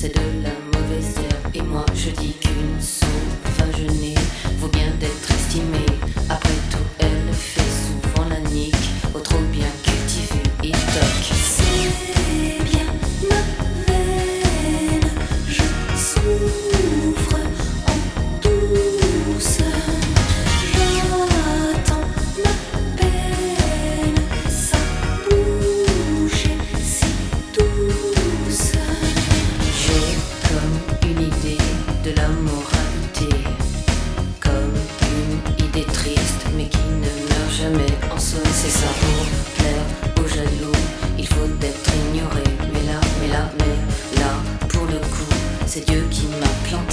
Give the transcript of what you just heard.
c'est de la mauvaise herbe. Et moi je dis qu'une sauvageonnée vaut bien d'être estimée. Après tout, elle fait souvent la nique au trop bien cultivé et toc. C'est bien ma veine, je souffre en douceur. J'attends ma peine, sa bouche est si douce. J'ai comme une idée de la moralité, comme une idée triste mais qui ne meurt jamais en somme. C'est ça pour plaire aux jaloux, il faut être ignoré. Mais là, pour le coup, c'est Dieu qui m'a planté.